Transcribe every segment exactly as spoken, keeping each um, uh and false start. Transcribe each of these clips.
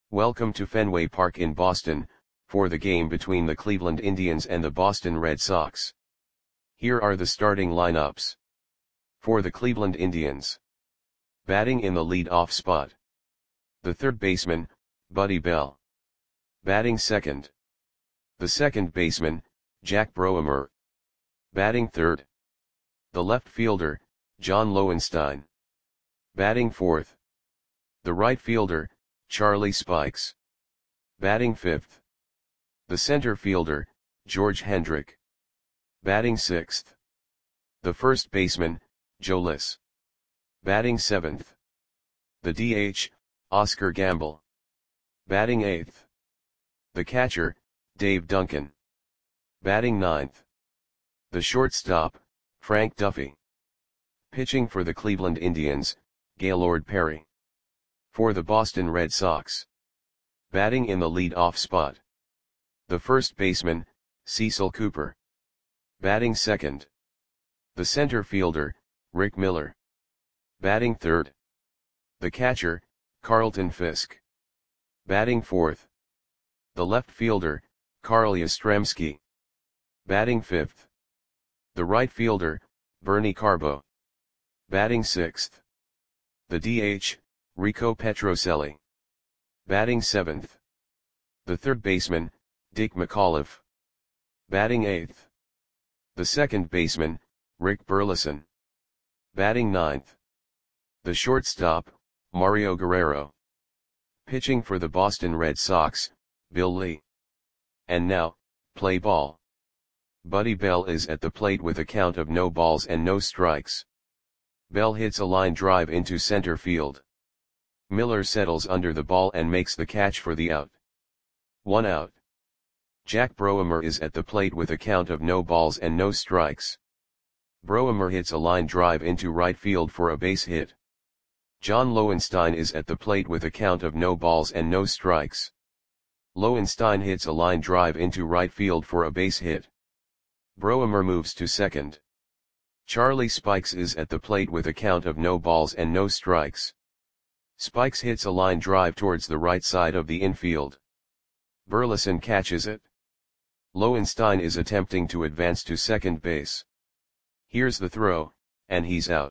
Welcome to Fenway Park in Boston, for the game between the Cleveland Indians and the Boston Red Sox. Here are the starting lineups. For the Cleveland Indians. Batting in the lead-off spot. The third baseman, Buddy Bell. Batting second. The second baseman, Jack Broemer. Batting third. The left fielder, John Lowenstein. Batting fourth. The right fielder, Charlie Spikes. Batting fifth. The center fielder, George Hendrick. Batting sixth. The first baseman, Joe Liss. Batting seventh. The D H, Oscar Gamble. Batting eighth. The catcher, Dave Duncan. Batting ninth. The shortstop, Frank Duffy. Pitching for the Cleveland Indians, Gaylord Perry. For the Boston Red Sox. Batting in the lead-off spot. The first baseman, Cecil Cooper. Batting second. The center fielder, Rick Miller. Batting third. The catcher, Carlton Fisk. Batting fourth. The left fielder, Carl Yastrzemski. Batting fifth. The right fielder, Bernie Carbo. Batting sixth. The D H, Rico Petrocelli. Batting seventh. The third baseman, Dick McAuliffe. Batting eighth. The second baseman, Rick Burleson. Batting ninth. The shortstop, Mario Guerrero. Pitching for the Boston Red Sox, Bill Lee. And now, play ball. Buddy Bell is at the plate with a count of no balls and no strikes. Bell hits a line drive into center field. Miller settles under the ball and makes the catch for the out. One out. Jack Broemer is at the plate with a count of no balls and no strikes. Broemer hits a line drive into right field for a base hit. John Lowenstein is at the plate with a count of no balls and no strikes. Lowenstein hits a line drive into right field for a base hit. Broemer moves to second. Charlie Spikes is at the plate with a count of no balls and no strikes. Spikes hits a line drive towards the right side of the infield. Burleson catches it. Lowenstein is attempting to advance to second base. Here's the throw, and he's out.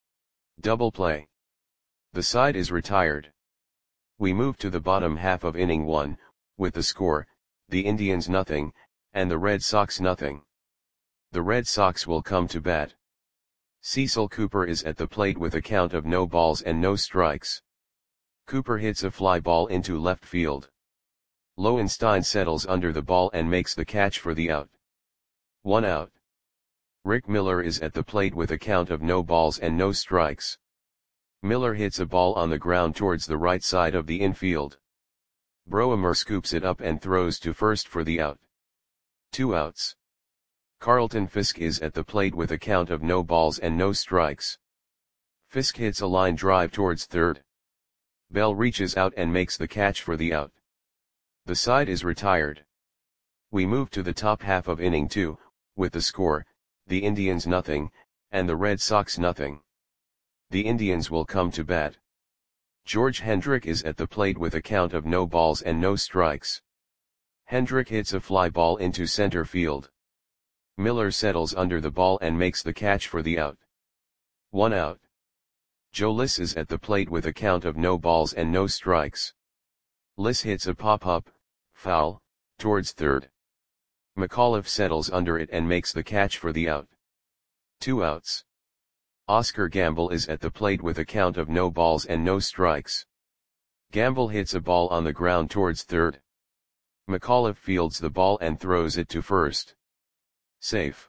Double play. The side is retired. We move to the bottom half of inning one, with the score, the Indians nothing, and the Red Sox nothing. The Red Sox will come to bat. Cecil Cooper is at the plate with a count of no balls and no strikes. Cooper hits a fly ball into left field. Lowenstein settles under the ball and makes the catch for the out. One out. Rick Miller is at the plate with a count of no balls and no strikes. Miller hits a ball on the ground towards the right side of the infield. Broemer scoops it up and throws to first for the out. Two outs. Carlton Fisk is at the plate with a count of no balls and no strikes. Fisk hits a line drive towards third. Bell reaches out and makes the catch for the out. The side is retired. We move to the top half of inning two, with the score, the Indians nothing, and the Red Sox nothing. The Indians will come to bat. George Hendrick is at the plate with a count of no balls and no strikes. Hendrick hits a fly ball into center field. Miller settles under the ball and makes the catch for the out. One out. Joe Liss is at the plate with a count of no balls and no strikes. Liss hits a pop-up, foul, towards third. McAuliffe settles under it and makes the catch for the out. Two outs. Oscar Gamble is at the plate with a count of no balls and no strikes. Gamble hits a ball on the ground towards third. McAuliffe fields the ball and throws it to first. Safe.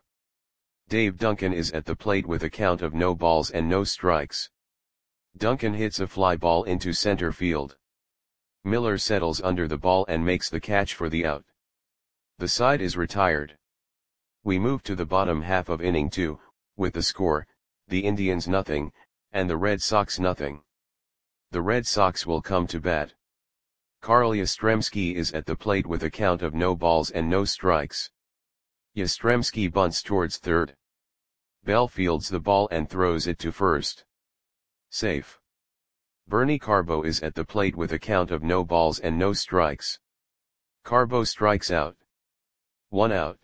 Dave Duncan is at the plate with a count of no balls and no strikes. Duncan hits a fly ball into center field. Miller settles under the ball and makes the catch for the out. The side is retired. We move to the bottom half of inning two, with the score, the Indians nothing, and the Red Sox nothing. The Red Sox will come to bat. Carl Yastrzemski is at the plate with a count of no balls and no strikes. Yastrzemski bunts towards third. Bell fields the ball and throws it to first. Safe. Bernie Carbo is at the plate with a count of no balls and no strikes. Carbo strikes out. One out.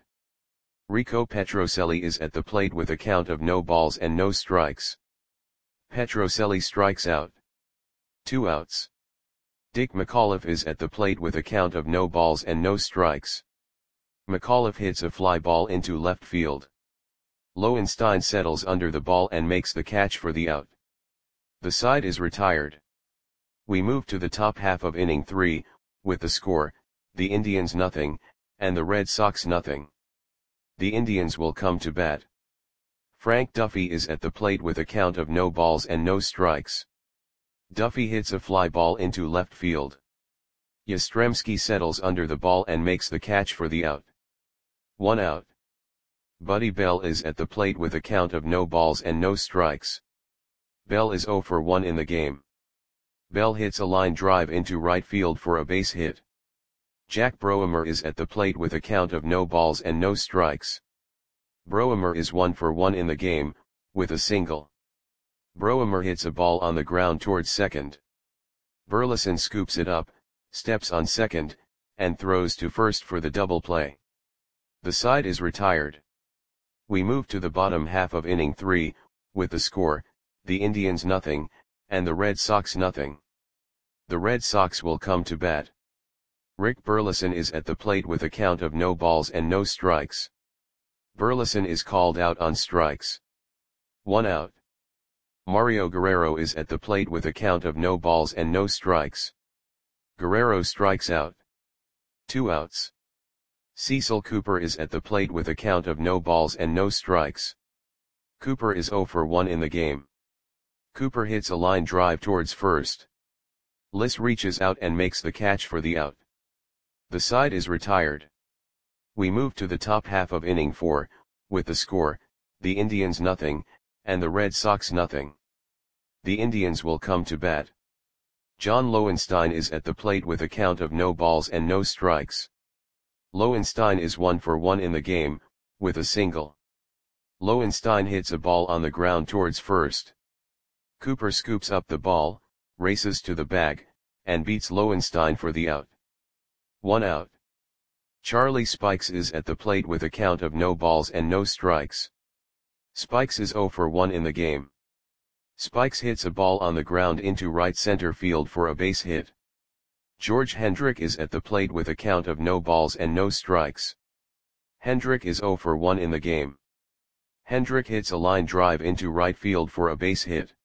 Rico Petrocelli is at the plate with a count of no balls and no strikes. Petrocelli strikes out. Two outs. Dick McAuliffe is at the plate with a count of no balls and no strikes. McAuliffe hits a fly ball into left field. Lowenstein settles under the ball and makes the catch for the out. The side is retired. We move to the top half of inning three, with the score, the Indians nothing, and the Red Sox nothing. The Indians will come to bat. Frank Duffy is at the plate with a count of no balls and no strikes. Duffy hits a fly ball into left field. Yastrzemski settles under the ball and makes the catch for the out. One out. Buddy Bell is at the plate with a count of no balls and no strikes. Bell is zero for one in the game. Bell hits a line drive into right field for a base hit. Jack Broemer is at the plate with a count of no balls and no strikes. Broemer is one for one in the game, with a single. Broemer hits a ball on the ground towards second. Burleson scoops it up, steps on second, and throws to first for the double play. The side is retired. We move to the bottom half of inning three, with the score, the Indians nothing, and the Red Sox nothing. The Red Sox will come to bat. Rick Burleson is at the plate with a count of no balls and no strikes. Burleson is called out on strikes. One out. Mario Guerrero is at the plate with a count of no balls and no strikes. Guerrero strikes out. Two outs. Cecil Cooper is at the plate with a count of no balls and no strikes. Cooper is zero for one in the game. Cooper hits a line drive towards first. Liss reaches out and makes the catch for the out. The side is retired. We move to the top half of inning four, with the score, the Indians nothing, and the Red Sox nothing. The Indians will come to bat. John Lowenstein is at the plate with a count of no balls and no strikes. Lowenstein is one for one in the game, with a single. Lowenstein hits a ball on the ground towards first. Cooper scoops up the ball, races to the bag, and beats Lowenstein for the out. One out. Charlie Spikes is at the plate with a count of no balls and no strikes. Spikes is zero for one in the game. Spikes hits a ball on the ground into right center field for a base hit. George Hendrick is at the plate with a count of no balls and no strikes. Hendrick is zero for one in the game. Hendrick hits a line drive into right field for a base hit.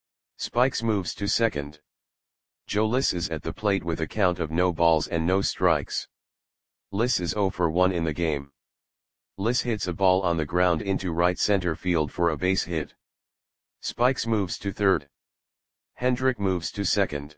Spikes moves to second. Joe Liss is at the plate with a count of no balls and no strikes. Liss is zero for one in the game. Liss hits a ball on the ground into right center field for a base hit. Spikes moves to third. Hendrick moves to second.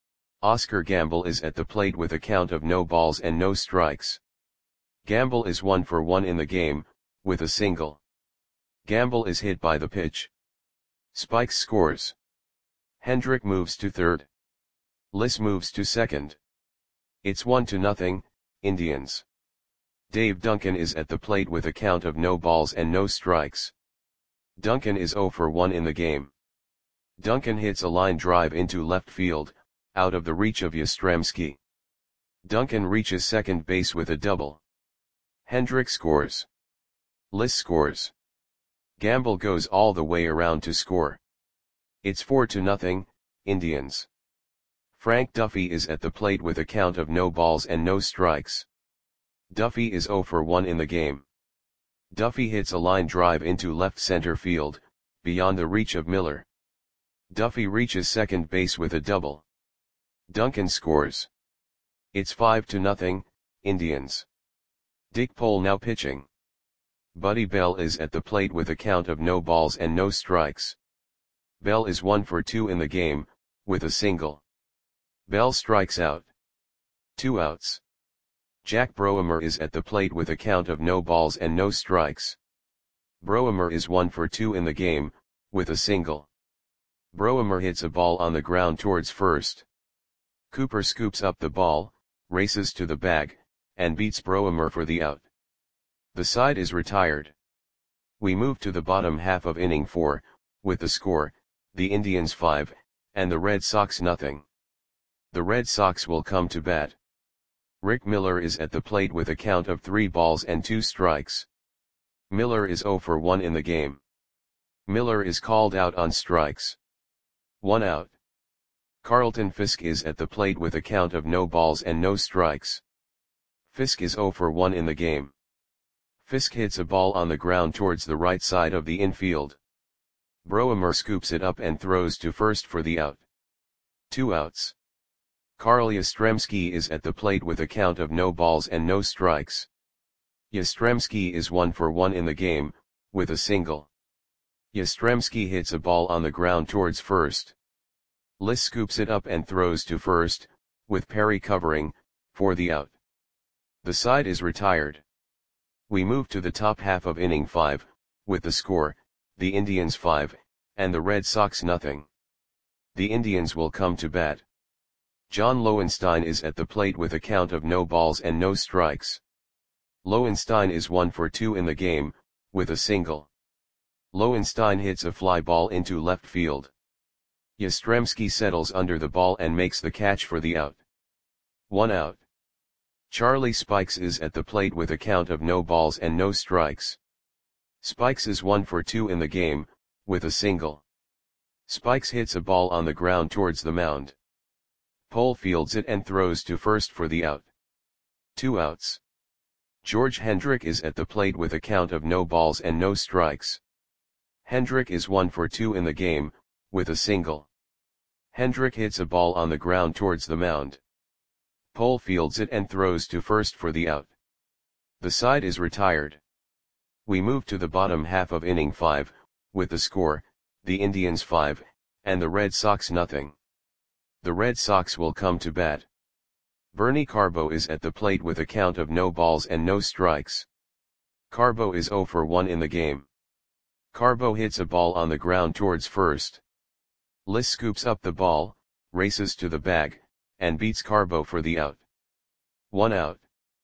Oscar Gamble is at the plate with a count of no balls and no strikes. Gamble is one for one in the game, with a single. Gamble is hit by the pitch. Spikes scores. Hendrick moves to third. Liss moves to second. It's one to nothing, Indians. Dave Duncan is at the plate with a count of no balls and no strikes. Duncan is zero for one in the game. Duncan hits a line drive into left field, out of the reach of Yastrzemski. Duncan reaches second base with a double. Hendrick scores. Liss scores. Gamble goes all the way around to score. It's four to nothing, Indians. Frank Duffy is at the plate with a count of no balls and no strikes. Duffy is zero for one in the game. Duffy hits a line drive into left center field, beyond the reach of Miller. Duffy reaches second base with a double. Duncan scores. It's five to nothing, Indians. Dick Pole now pitching. Buddy Bell is at the plate with a count of no balls and no strikes. Bell is one for two in the game, with a single. Bell strikes out. Two outs. Jack Broemer is at the plate with a count of no balls and no strikes. Broemer is one for two in the game, with a single. Broemer hits a ball on the ground towards first. Cooper scoops up the ball, races to the bag, and beats Broemer for the out. The side is retired. We move to the bottom half of inning four, with the score, the Indians five, and the Red Sox nothing. The Red Sox will come to bat. Rick Miller is at the plate with a count of three balls and two strikes. Miller is zero for one in the game. Miller is called out on strikes. One out. Carlton Fisk is at the plate with a count of no balls and no strikes. Fisk is zero for one in the game. Fisk hits a ball on the ground towards the right side of the infield. Broemer scoops it up and throws to first for the out. Two outs. Carl Yastrzemski is at the plate with a count of no balls and no strikes. Yastrzemski is one for one in the game, with a single. Yastrzemski hits a ball on the ground towards first. Liss scoops it up and throws to first, with Perry covering, for the out. The side is retired. We move to the top half of inning five, with the score, the Indians five, and the Red Sox nothing. The Indians will come to bat. John Lowenstein is at the plate with a count of no balls and no strikes. Lowenstein is one for two in the game, with a single. Lowenstein hits a fly ball into left field. Yastrzemski settles under the ball and makes the catch for the out. One out. Charlie Spikes is at the plate with a count of no balls and no strikes. Spikes is one for two in the game, with a single. Spikes hits a ball on the ground towards the mound. Pole fields it and throws to first for the out. Two outs. George Hendrick is at the plate with a count of no balls and no strikes. Hendrick is one for two in the game, with a single. Hendrick hits a ball on the ground towards the mound. Pole fields it and throws to first for the out. The side is retired. We move to the bottom half of inning five, with the score, the Indians five, and the Red Sox nothing. The Red Sox will come to bat. Bernie Carbo is at the plate with a count of no balls and no strikes. Carbo is zero for one in the game. Carbo hits a ball on the ground towards first. Liss scoops up the ball, races to the bag, and beats Carbo for the out. One out.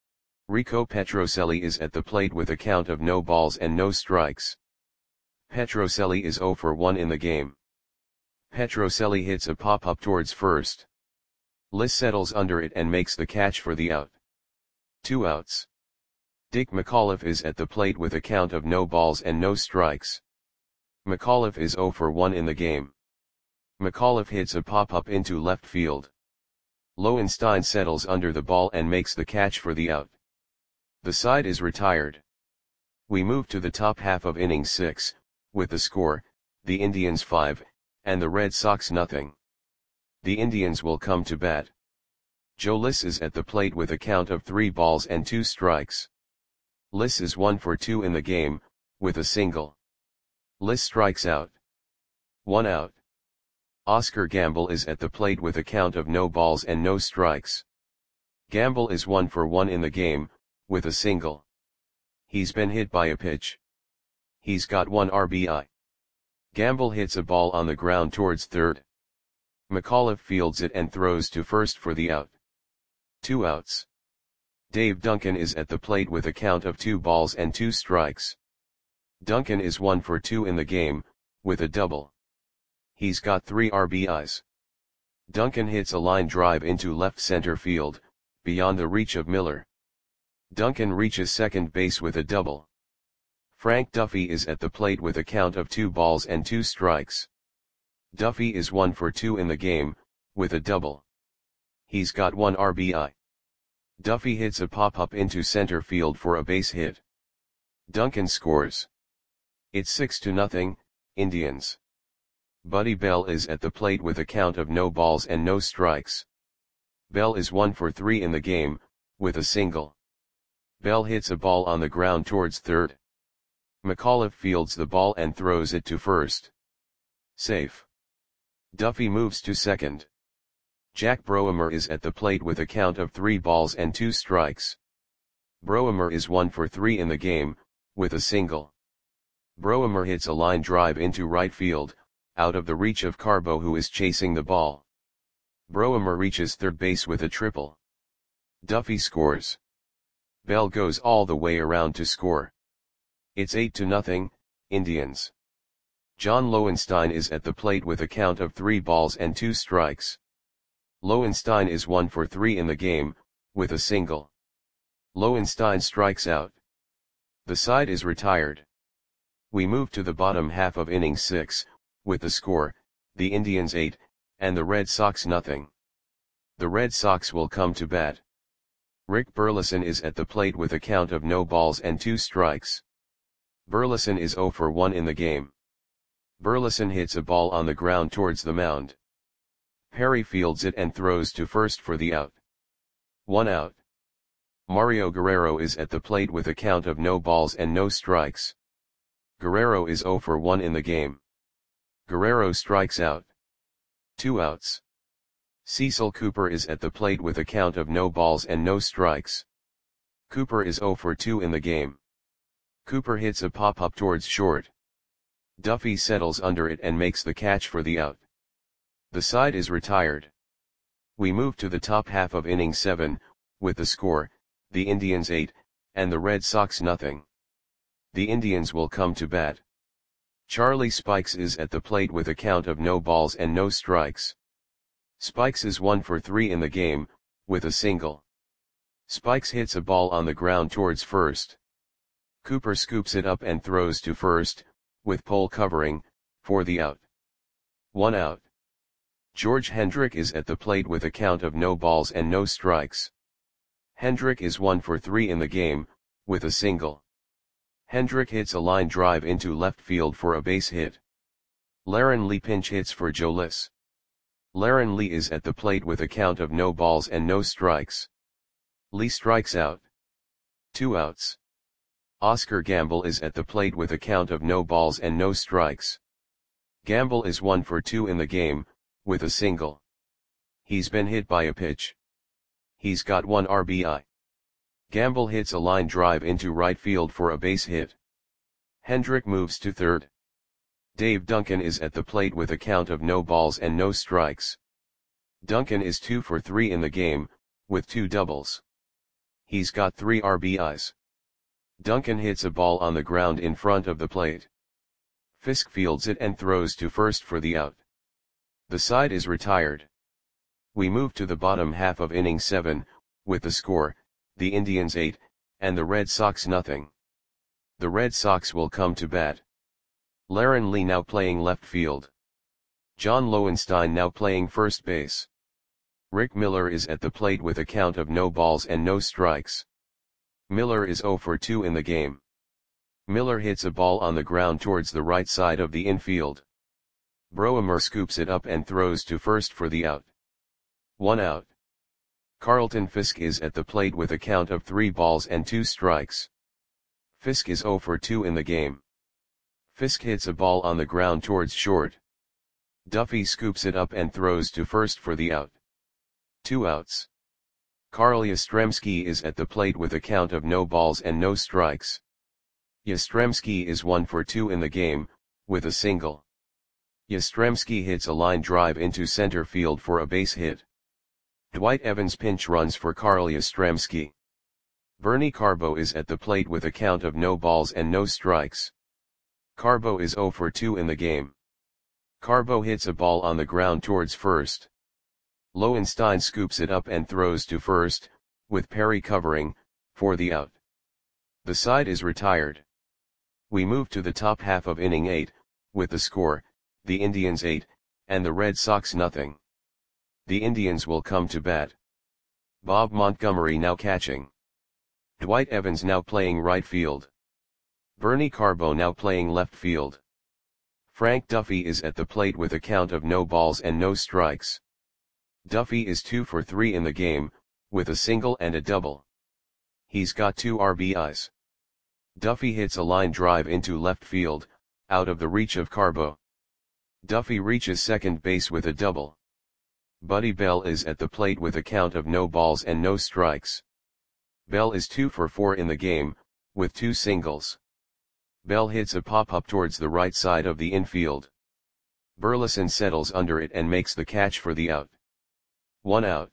Rico Petrocelli is at the plate with a count of no balls and no strikes. Petrocelli is zero for one in the game. Petrocelli hits a pop-up towards first. Liss settles under it and makes the catch for the out. Two outs. Dick McAuliffe is at the plate with a count of no balls and no strikes. McAuliffe is zero for one in the game. McAuliffe hits a pop-up into left field. Lowenstein settles under the ball and makes the catch for the out. The side is retired. We move to the top half of inning six, with the score, the Indians five, and the Red Sox nothing. The Indians will come to bat. Joe Liss is at the plate with a count of three balls and two strikes. Liss is one for two in the game, with a single. Liss strikes out. One out. Oscar Gamble is at the plate with a count of no balls and no strikes. Gamble is one for one in the game, with a single. He's been hit by a pitch. He's got one R B I. Gamble hits a ball on the ground towards third. McAuliffe fields it and throws to first for the out. Two outs. Dave Duncan is at the plate with a count of two balls and two strikes. Duncan is one for two in the game, with a double. He's got three R B Is. Duncan hits a line drive into left center field, beyond the reach of Miller. Duncan reaches second base with a double. Frank Duffy is at the plate with a count of two balls and two strikes. Duffy is one for two in the game, with a double. He's got one R B I. Duffy hits a pop-up into center field for a base hit. Duncan scores. It's six to nothing, Indians. Buddy Bell is at the plate with a count of no balls and no strikes. Bell is one for three in the game, with a single. Bell hits a ball on the ground towards third. McAuliffe fields the ball and throws it to first. Safe. Duffy moves to second. Jack Broemer is at the plate with a count of three balls and two strikes. Broemer is one for three in the game, with a single. Broemer hits a line drive into right field, out of the reach of Carbo, who is chasing the ball. Broemer reaches third base with a triple. Duffy scores. Bell goes all the way around to score. It's eight to nothing, Indians. John Lowenstein is at the plate with a count of three balls and two strikes. Lowenstein is one for three in the game, with a single. Lowenstein strikes out. The side is retired. We move to the bottom half of inning six, with the score, the Indians eight, and the Red Sox nothing. The Red Sox will come to bat. Rick Burleson is at the plate with a count of no balls and two strikes. Burleson is zero for one in the game. Burleson hits a ball on the ground towards the mound. Perry fields it and throws to first for the out. One out. Mario Guerrero is at the plate with a count of no balls and no strikes. Guerrero is zero for one in the game. Guerrero strikes out. Two outs. Cecil Cooper is at the plate with a count of no balls and no strikes. Cooper is zero for two in the game. Cooper hits a pop-up towards short. Duffy settles under it and makes the catch for the out. The side is retired. We move to the top half of inning seven, with the score, the Indians eight, and the Red Sox nothing. The Indians will come to bat. Charlie Spikes is at the plate with a count of no balls and no strikes. Spikes is one for three in the game, with a single. Spikes hits a ball on the ground towards first. Cooper scoops it up and throws to first, with pole covering, for the out. One out. George Hendrick is at the plate with a count of no balls and no strikes. Hendrick is one for three in the game, with a single. Hendrick hits a line drive into left field for a base hit. Laren Lee pinch hits for Joe Liss. Laren Lee is at the plate with a count of no balls and no strikes. Lee strikes out. Two outs. Oscar Gamble is at the plate with a count of no balls and no strikes. Gamble is one for two in the game, with a single. He's been hit by a pitch. He's got one R B I. Gamble hits a line drive into right field for a base hit. Hendrick moves to third. Dave Duncan is at the plate with a count of no balls and no strikes. Duncan is two for three in the game, with two doubles. He's got three R B Is. Duncan hits a ball on the ground in front of the plate. Fisk fields it and throws to first for the out. The side is retired. We move to the bottom half of inning seven, with the score, the Indians eight, and the Red Sox nothing. The Red Sox will come to bat. Laren Lee now playing left field. John Lowenstein now playing first base. Rick Miller is at the plate with a count of no balls and no strikes. Miller is zero for two in the game. Miller hits a ball on the ground towards the right side of the infield. Broemer scoops it up and throws to first for the out. One out. Carlton Fisk is at the plate with a count of three balls and two strikes. Fisk is zero for two in the game. Fisk hits a ball on the ground towards short. Duffy scoops it up and throws to first for the out. Two outs. Carl Yastrzemski is at the plate with a count of no balls and no strikes. Yastrzemski is one for two in the game, with a single. Yastrzemski hits a line drive into center field for a base hit. Dwight Evans pinch runs for Carl Yastrzemski. Bernie Carbo is at the plate with a count of no balls and no strikes. Carbo is zero for two in the game. Carbo hits a ball on the ground towards first. Lowenstein scoops it up and throws to first, with Perry covering, for the out. The side is retired. We move to the top half of inning eight, with the score, the Indians eight, and the Red Sox nothing. The Indians will come to bat. Bob Montgomery now catching. Dwight Evans now playing right field. Bernie Carbo now playing left field. Frank Duffy is at the plate with a count of no balls and no strikes. Duffy is two for three in the game, with a single and a double. He's got two R B Is. Duffy hits a line drive into left field, out of the reach of Carbo. Duffy reaches second base with a double. Buddy Bell is at the plate with a count of no balls and no strikes. Bell is two for four in the game, with two singles. Bell hits a pop-up towards the right side of the infield. Burleson settles under it and makes the catch for the out. One out.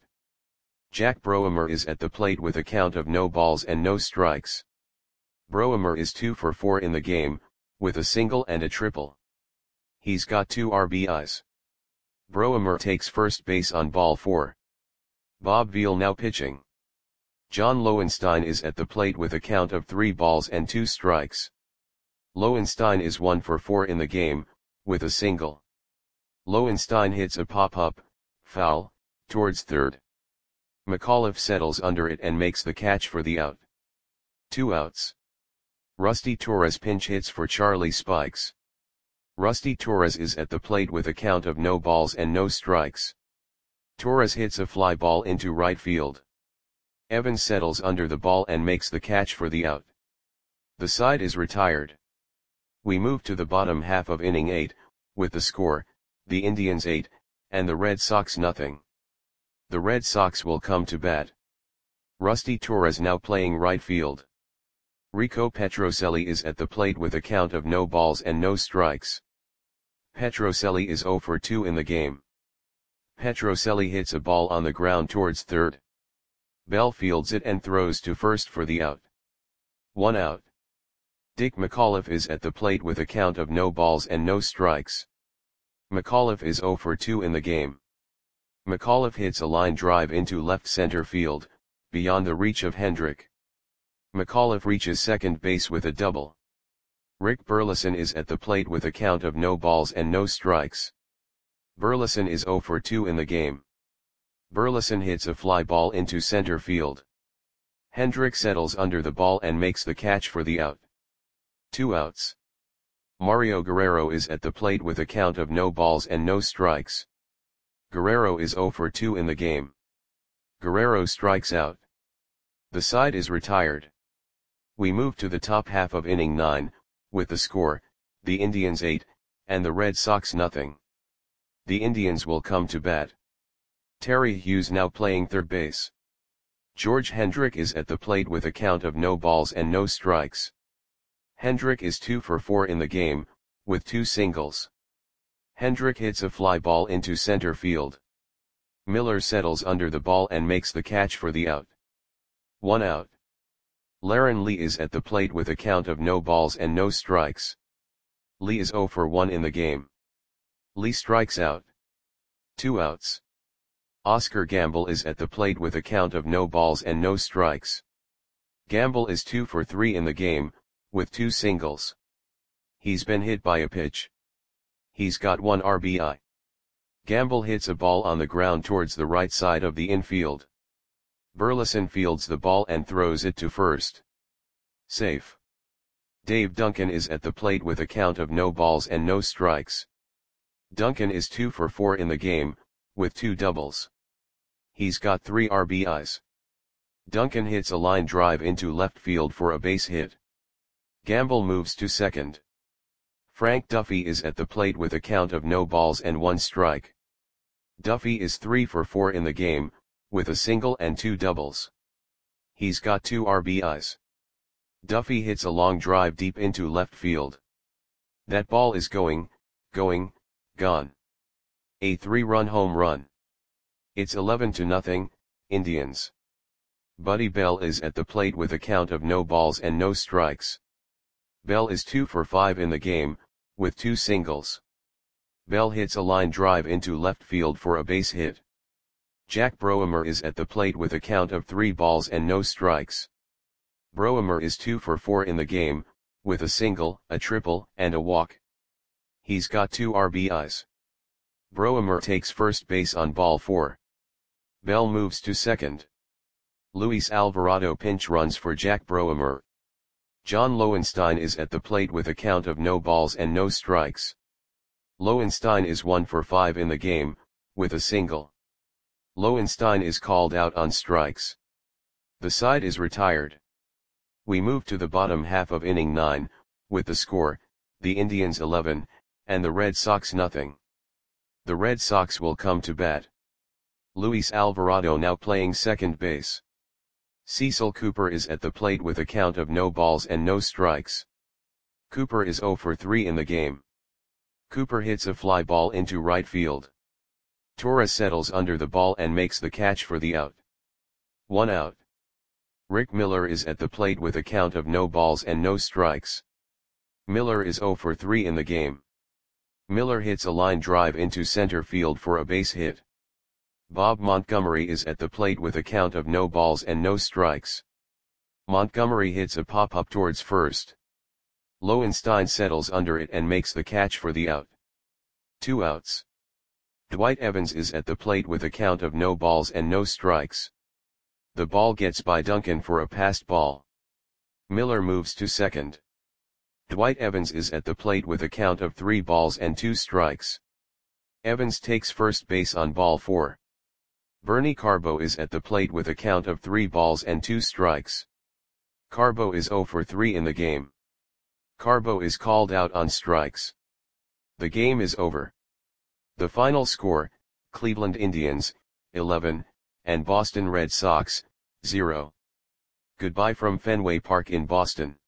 Jack Broemer is at the plate with a count of no balls and no strikes. Broemer is two for four in the game, with a single and a triple. He's got two R B Is. Broemer takes first base on ball four. Bob Veal now pitching. John Lowenstein is at the plate with a count of three balls and two strikes. Lowenstein is one for four in the game, with a single. Lowenstein hits a pop-up, foul, towards third. McAuliffe settles under it and makes the catch for the out. Two outs. Rusty Torres pinch hits for Charlie Spikes. Rusty Torres is at the plate with a count of no balls and no strikes. Torres hits a fly ball into right field. Evans settles under the ball and makes the catch for the out. The side is retired. We move to the bottom half of inning eight, with the score, the Indians eight, and the Red Sox nothing. The Red Sox will come to bat. Rusty Torres now playing right field. Rico Petrocelli is at the plate with a count of no balls and no strikes. Petrocelli is zero for two in the game. Petrocelli hits a ball on the ground towards third. Bell fields it and throws to first for the out. One out. Dick McAuliffe is at the plate with a count of no balls and no strikes. McAuliffe is zero for two in the game. McAuliffe hits a line drive into left center field, beyond the reach of Hendrick. McAuliffe reaches second base with a double. Rick Burleson is at the plate with a count of no balls and no strikes. Burleson is zero for two in the game. Burleson hits a fly ball into center field. Hendrick settles under the ball and makes the catch for the out. Two outs. Mario Guerrero is at the plate with a count of no balls and no strikes. Guerrero is zero for two in the game. Guerrero strikes out. The side is retired. We move to the top half of inning nine, with the score, the Indians eight, and the Red Sox nothing. The Indians will come to bat. Terry Hughes now playing third base. George Hendrick is at the plate with a count of no balls and no strikes. Hendrick is two for four in the game, with two singles. Hendrick hits a fly ball into center field. Miller settles under the ball and makes the catch for the out. One out. Laren Lee is at the plate with a count of no balls and no strikes. Lee is zero for one in the game. Lee strikes out. Two outs. Oscar Gamble is at the plate with a count of no balls and no strikes. Gamble is two for three in the game, with two singles. He's been hit by a pitch. He's got one R B I. Gamble hits a ball on the ground towards the right side of the infield. Burleson fields the ball and throws it to first. Safe. Dave Duncan is at the plate with a count of no balls and no strikes. Duncan is two for four in the game, with two doubles. He's got three R B Is. Duncan hits a line drive into left field for a base hit. Gamble moves to second. Frank Duffy is at the plate with a count of no balls and one strike. Duffy is three for four in the game, with a single and two doubles. He's got two R B Is. Duffy hits a long drive deep into left field. That ball is going, going, gone. A three-run home run. It's eleven to nothing, Indians. Buddy Bell is at the plate with a count of no balls and no strikes. Bell is two for five in the game, with two singles. Bell hits a line drive into left field for a base hit. Jack Broemer is at the plate with a count of three balls and no strikes. Broemer is two for four in the game, with a single, a triple, and a walk. He's got two R B Is. Broemer takes first base on ball four. Bell moves to second. Luis Alvarado pinch runs for Jack Broemer. John Lowenstein is at the plate with a count of no balls and no strikes. Lowenstein is one for five in the game, with a single. Lowenstein is called out on strikes. The side is retired. We move to the bottom half of inning nine, with the score, the Indians eleven, and the Red Sox nothing. The Red Sox will come to bat. Luis Alvarado now playing second base. Cecil Cooper is at the plate with a count of no balls and no strikes. Cooper is zero for three in the game. Cooper hits a fly ball into right field. Torres settles under the ball and makes the catch for the out. One out. Rick Miller is at the plate with a count of no balls and no strikes. Miller is zero for three in the game. Miller hits a line drive into center field for a base hit. Bob Montgomery is at the plate with a count of no balls and no strikes. Montgomery hits a pop-up towards first. Lowenstein settles under it and makes the catch for the out. Two outs. Dwight Evans is at the plate with a count of no balls and no strikes. The ball gets by Duncan for a passed ball. Miller moves to second. Dwight Evans is at the plate with a count of three balls and two strikes. Evans takes first base on ball four. Bernie Carbo is at the plate with a count of three balls and two strikes. Carbo is zero for three in the game. Carbo is called out on strikes. The game is over. The final score, Cleveland Indians, eleven, and Boston Red Sox, zero. Goodbye from Fenway Park in Boston.